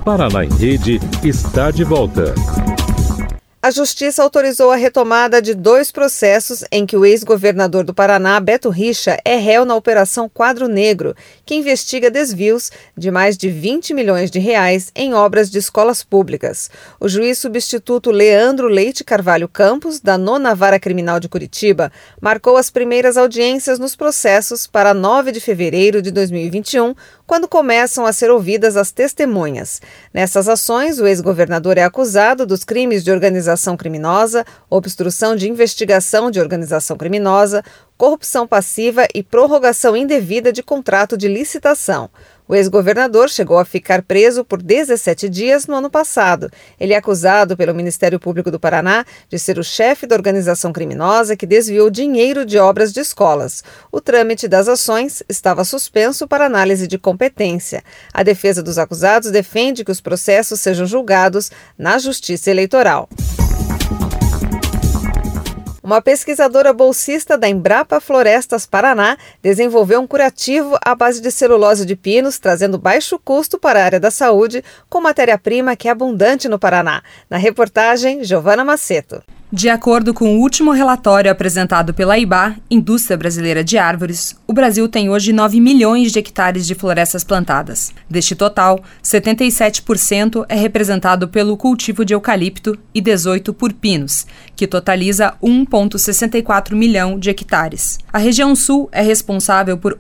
Paraná em Rede está de volta. A Justiça autorizou a retomada de 2 processos em que o ex-governador do Paraná, Beto Richa, é réu na Operação Quadro Negro, que investiga desvios de mais de 20 milhões de reais em obras de escolas públicas. O juiz substituto Leandro Leite Carvalho Campos, da 9ª Vara Criminal de Curitiba, marcou as primeiras audiências nos processos para 9 de fevereiro de 2021, quando começam a ser ouvidas as testemunhas. Nessas ações, o ex-governador é acusado dos crimes de organização criminosa, obstrução de investigação de organização criminosa, corrupção passiva e prorrogação indevida de contrato de licitação. O ex-governador chegou a ficar preso por 17 dias no ano passado. Ele é acusado pelo Ministério Público do Paraná de ser o chefe da organização criminosa que desviou dinheiro de obras de escolas. O trâmite das ações estava suspenso para análise de competência. A defesa dos acusados defende que os processos sejam julgados na Justiça Eleitoral. Uma pesquisadora bolsista da Embrapa Florestas Paraná desenvolveu um curativo à base de celulose de pinos, trazendo baixo custo para a área da saúde, com matéria-prima que é abundante no Paraná. Na reportagem, Giovana Maceto. De acordo com o último relatório apresentado pela IBÁ, Indústria Brasileira de Árvores, o Brasil tem hoje 9 milhões de hectares de florestas plantadas. Deste total, 77% é representado pelo cultivo de eucalipto e 18% por pinos, que totaliza 1,64 milhão de hectares. A região sul é responsável por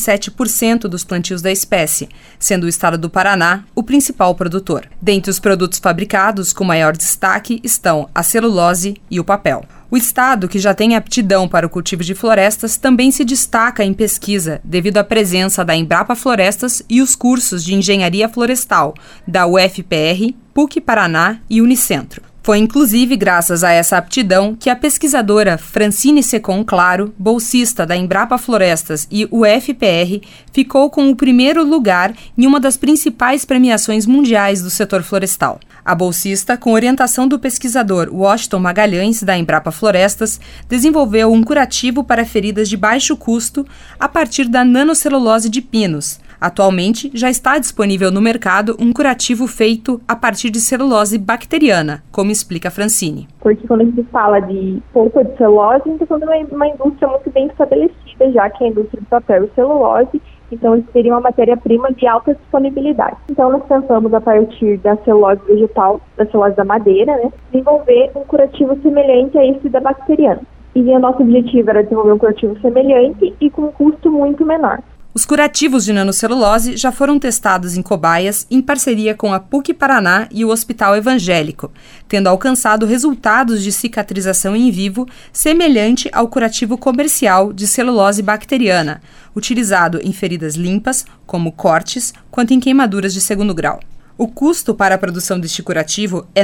87% dos plantios da espécie, sendo o estado do Paraná o principal produtor. Dentre os produtos fabricados, com maior destaque estão a celulose e o papel. O estado, que já tem aptidão para o cultivo de florestas, também se destaca em pesquisa devido à presença da Embrapa Florestas e os cursos de engenharia florestal da UFPR, PUC Paraná e Unicentro. Foi inclusive graças a essa aptidão que a pesquisadora Francine Secon Claro, bolsista da Embrapa Florestas e UFPR, ficou com o primeiro lugar em uma das principais premiações mundiais do setor florestal. A bolsista, com orientação do pesquisador Washington Magalhães, da Embrapa Florestas, desenvolveu um curativo para feridas de baixo custo a partir da nanocelulose de pinos. Atualmente, já está disponível no mercado um curativo feito a partir de celulose bacteriana, como explica Francine. Porque quando a gente fala de polpa de celulose, a gente está falando de uma indústria muito bem estabelecida, já que é a indústria de papel e celulose, então isso seria uma matéria-prima de alta disponibilidade. Então nós pensamos, a partir da celulose vegetal, da celulose da madeira, desenvolver um curativo semelhante a esse da bacteriana. E o nosso objetivo era desenvolver um curativo semelhante e com um custo muito menor. Os curativos de nanocelulose já foram testados em cobaias em parceria com a PUC Paraná e o Hospital Evangélico, tendo alcançado resultados de cicatrização em vivo semelhante ao curativo comercial de celulose bacteriana, utilizado em feridas limpas, como cortes, quanto em queimaduras de segundo grau. O custo para a produção deste curativo é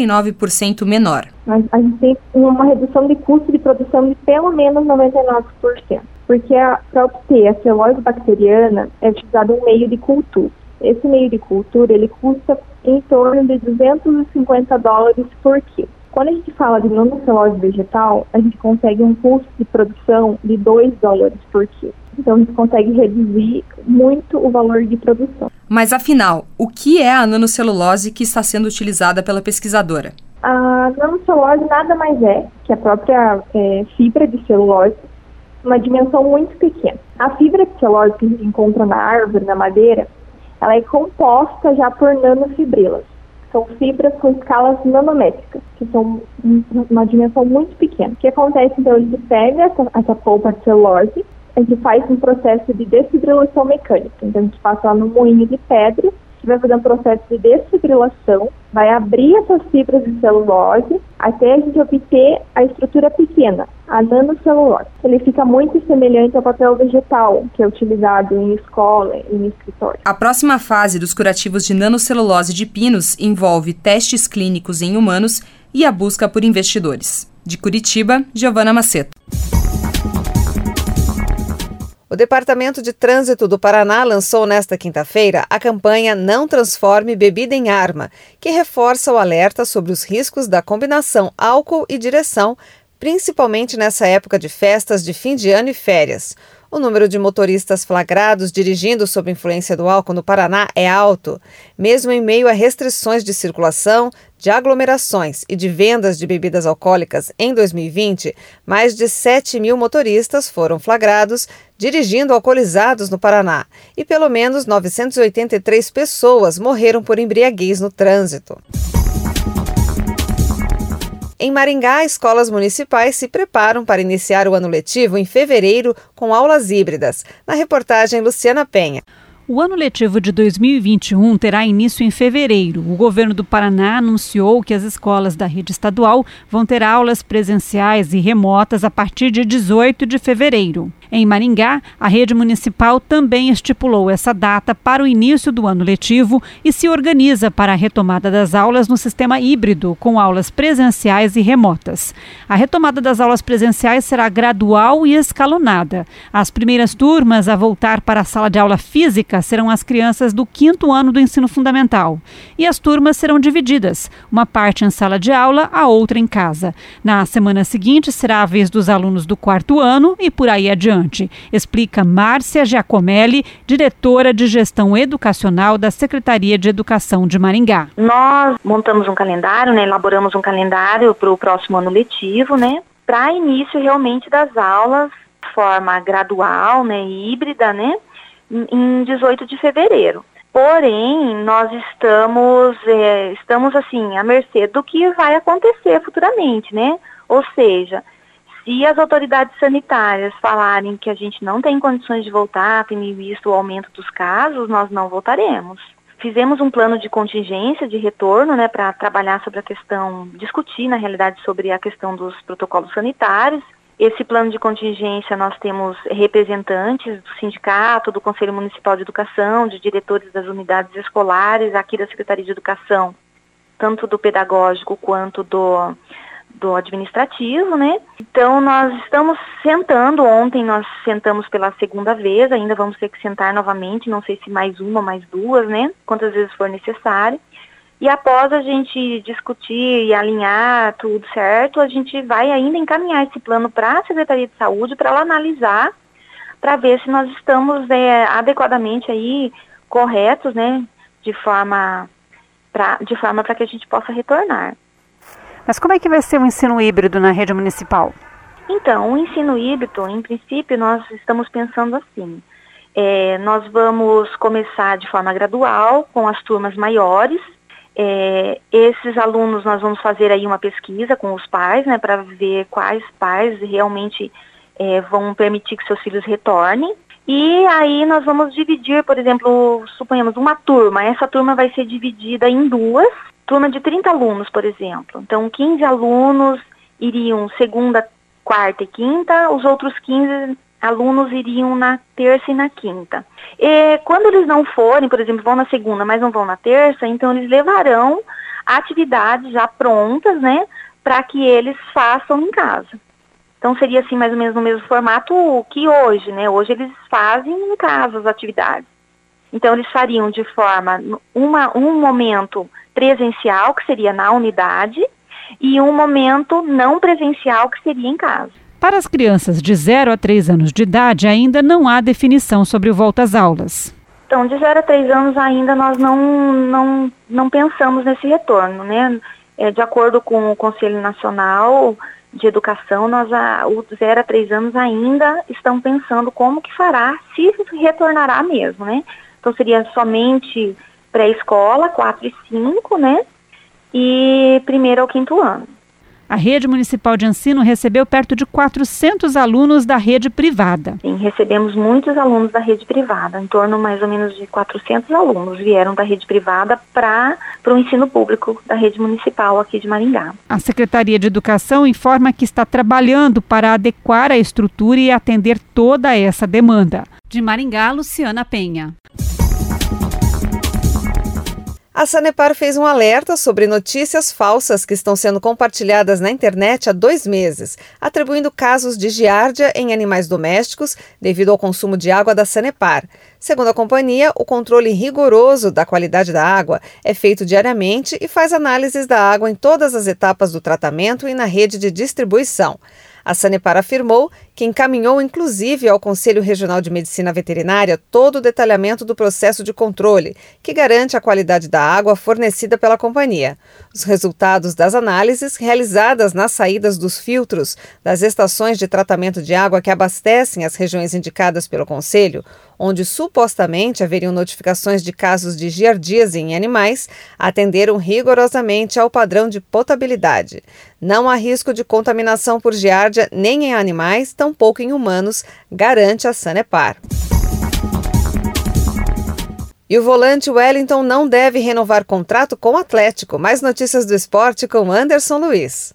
99% menor. A gente tem uma redução de custo de produção de pelo menos 99%. Porque para obter a celulose bacteriana é utilizado um meio de cultura. Esse meio de cultura ele custa em torno de $250 por quilo. Quando a gente fala de nanocelulose vegetal, a gente consegue um custo de produção de $2 por quilo. Então a gente consegue reduzir muito o valor de produção. Mas afinal, o que é a nanocelulose que está sendo utilizada pela pesquisadora? A nanocelulose nada mais é que a própria fibra de celulose, uma dimensão muito pequena. A fibra de celulose que a gente encontra na árvore, na madeira, ela é composta já por nanofibrilas. São fibras com escalas nanométricas, que são uma dimensão muito pequena. O que acontece, então, a gente pega essa polpa de celulose, a gente faz um processo de desfibrilação mecânica. Então, a gente passa lá no moinho de pedra, que vai fazer um processo de desfibrilação, vai abrir essas fibras de celulose até a gente obter a estrutura pequena, a nanocelulose. Ele fica muito semelhante ao papel vegetal, que é utilizado em escola e em escritório. A próxima fase dos curativos de nanocelulose de pinos envolve testes clínicos em humanos e a busca por investidores. De Curitiba, Giovana Maceto. O Departamento de Trânsito do Paraná lançou nesta quinta-feira a campanha Não Transforme Bebida em Arma, que reforça o alerta sobre os riscos da combinação álcool e direção, principalmente nessa época de festas de fim de ano e férias. O número de motoristas flagrados dirigindo sob influência do álcool no Paraná é alto. Mesmo em meio a restrições de circulação, de aglomerações e de vendas de bebidas alcoólicas em 2020, mais de 7.000 motoristas foram flagrados dirigindo alcoolizados no Paraná e pelo menos 983 pessoas morreram por embriaguez no trânsito. Em Maringá, escolas municipais se preparam para iniciar o ano letivo em fevereiro com aulas híbridas. Na reportagem, Luciana Penha. O ano letivo de 2021 terá início em fevereiro. O governo do Paraná anunciou que as escolas da rede estadual vão ter aulas presenciais e remotas a partir de 18 de fevereiro. Em Maringá, a rede municipal também estipulou essa data para o início do ano letivo e se organiza para a retomada das aulas no sistema híbrido, com aulas presenciais e remotas. A retomada das aulas presenciais será gradual e escalonada. As primeiras turmas a voltar para a sala de aula física serão as crianças do 5º ano do ensino fundamental. E as turmas serão divididas, uma parte em sala de aula, a outra em casa. Na semana seguinte será a vez dos alunos do 4º ano e por aí adiante. Explica Márcia Giacomelli, diretora de Gestão Educacional da Secretaria de Educação de Maringá. Nós montamos um calendário, elaboramos um calendário para o próximo ano letivo, para início realmente das aulas de forma gradual, e híbrida, em 18 de fevereiro. Porém, nós estamos assim, à mercê do que vai acontecer futuramente, Ou seja, se as autoridades sanitárias falarem que a gente não tem condições de voltar, tendo visto o aumento dos casos, nós não voltaremos. Fizemos um plano de contingência, de retorno, para trabalhar sobre a questão, discutir, na realidade, sobre a questão dos protocolos sanitários. Esse plano de contingência nós temos representantes do sindicato, do Conselho Municipal de Educação, de diretores das unidades escolares, aqui da Secretaria de Educação, tanto do pedagógico quanto do administrativo, Então, nós estamos sentando, ontem nós sentamos pela segunda vez, ainda vamos ter que sentar novamente, não sei se mais uma, mais duas, quantas vezes for necessário. E após a gente discutir e alinhar tudo certo, a gente vai ainda encaminhar esse plano para a Secretaria de Saúde, para ela analisar, para ver se nós estamos adequadamente aí, corretos, de forma para que a gente possa retornar. Mas como é que vai ser o ensino híbrido na rede municipal? Então, o ensino híbrido, em princípio, nós estamos pensando assim. Nós vamos começar de forma gradual, com as turmas maiores. Esses alunos, nós vamos fazer aí uma pesquisa com os pais, para ver quais pais realmente vão permitir que seus filhos retornem. E aí nós vamos dividir, por exemplo, suponhamos uma turma. Essa turma vai ser dividida em duas. Turma de 30 alunos, por exemplo. Então, 15 alunos iriam segunda, quarta e quinta, os outros 15 alunos iriam na terça e na quinta. E quando eles não forem, por exemplo, vão na segunda, mas não vão na terça, então eles levarão atividades já prontas, para que eles façam em casa. Então, seria assim, mais ou menos no mesmo formato que hoje, Hoje eles fazem em casa as atividades. Então, eles fariam de forma, um momento presencial, que seria na unidade, e um momento não presencial, que seria em casa. Para as crianças de 0 a 3 anos de idade, ainda não há definição sobre o volta às aulas. Então, de 0 a 3 anos ainda nós não pensamos nesse retorno, De acordo com o Conselho Nacional de Educação, os 0 a 3 anos ainda estão pensando como que fará, se retornará mesmo, Então, seria somente pré-escola, 4 e 5, E 1º ao 5º ano. A rede municipal de ensino recebeu perto de 400 alunos da rede privada. Sim, recebemos muitos alunos da rede privada, em torno mais ou menos de 400 alunos vieram da rede privada para o ensino público da rede municipal aqui de Maringá. A Secretaria de Educação informa que está trabalhando para adequar a estrutura e atender toda essa demanda. De Maringá, Luciana Penha. A Sanepar fez um alerta sobre notícias falsas que estão sendo compartilhadas na internet há 2 meses, atribuindo casos de giardia em animais domésticos devido ao consumo de água da Sanepar. Segundo a companhia, o controle rigoroso da qualidade da água é feito diariamente e faz análises da água em todas as etapas do tratamento e na rede de distribuição. A Sanepar afirmou que encaminhou inclusive ao Conselho Regional de Medicina Veterinária todo o detalhamento do processo de controle, que garante a qualidade da água fornecida pela companhia. Os resultados das análises realizadas nas saídas dos filtros das estações de tratamento de água que abastecem as regiões indicadas pelo Conselho, onde supostamente haveriam notificações de casos de giardíase em animais, atenderam rigorosamente ao padrão de potabilidade. Não há risco de contaminação por giardia nem em animais, tampouco em humanos, garante a Sanepar. E o volante Wellington não deve renovar contrato com o Atlético. Mais notícias do esporte com Anderson Luiz.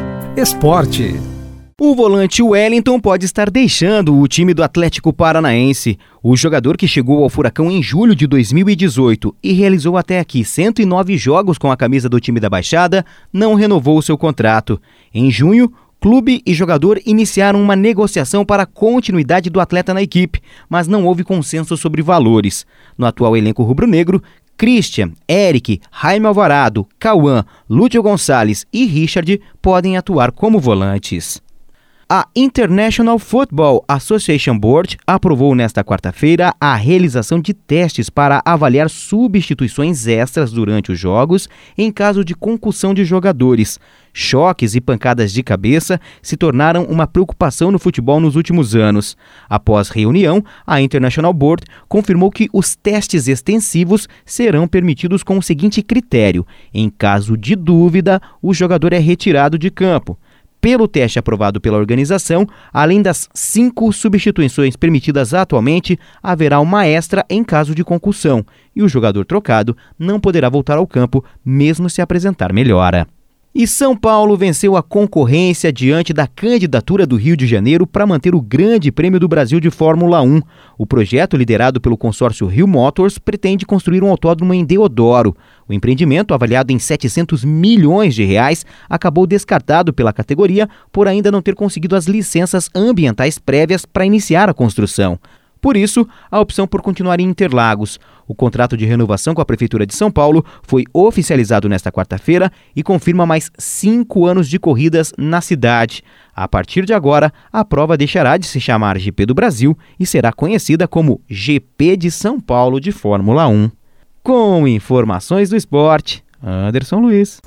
Esporte. O volante Wellington pode estar deixando o time do Atlético Paranaense. O jogador, que chegou ao Furacão em julho de 2018 e realizou até aqui 109 jogos com a camisa do time da Baixada, não renovou seu contrato. Em junho, clube e jogador iniciaram uma negociação para a continuidade do atleta na equipe, mas não houve consenso sobre valores. No atual elenco rubro-negro, Christian, Eric, Jaime Alvarado, Cauã, Lúcio Gonçalves e Richard podem atuar como volantes. A International Football Association Board aprovou nesta quarta-feira a realização de testes para avaliar substituições extras durante os jogos em caso de concussão de jogadores. Choques e pancadas de cabeça se tornaram uma preocupação no futebol nos últimos anos. Após reunião, a International Board confirmou que os testes extensivos serão permitidos com o seguinte critério: em caso de dúvida, o jogador é retirado de campo. Pelo teste aprovado pela organização, além das 5 substituições permitidas atualmente, haverá uma extra em caso de concussão, e o jogador trocado não poderá voltar ao campo, mesmo se apresentar melhora. E São Paulo venceu a concorrência diante da candidatura do Rio de Janeiro para manter o Grande Prêmio do Brasil de Fórmula 1. O projeto, liderado pelo consórcio Rio Motors, pretende construir um autódromo em Deodoro. O empreendimento, avaliado em 700 milhões de reais, acabou descartado pela categoria por ainda não ter conseguido as licenças ambientais prévias para iniciar a construção. Por isso, a opção por continuar em Interlagos. O contrato de renovação com a Prefeitura de São Paulo foi oficializado nesta quarta-feira e confirma mais 5 anos de corridas na cidade. A partir de agora, a prova deixará de se chamar GP do Brasil e será conhecida como GP de São Paulo de Fórmula 1. Com informações do esporte, Anderson Luiz.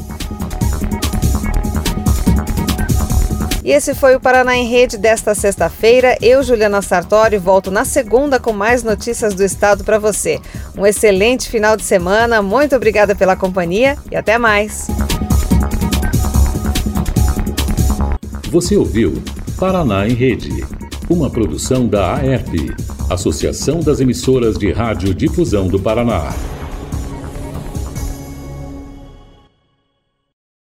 E esse foi o Paraná em Rede desta sexta-feira. Eu, Juliana Sartori, volto na segunda com mais notícias do estado para você. Um excelente final de semana, muito obrigada pela companhia e até mais. Você ouviu Paraná em Rede, uma produção da AERP, Associação das Emissoras de Rádio Difusão do Paraná.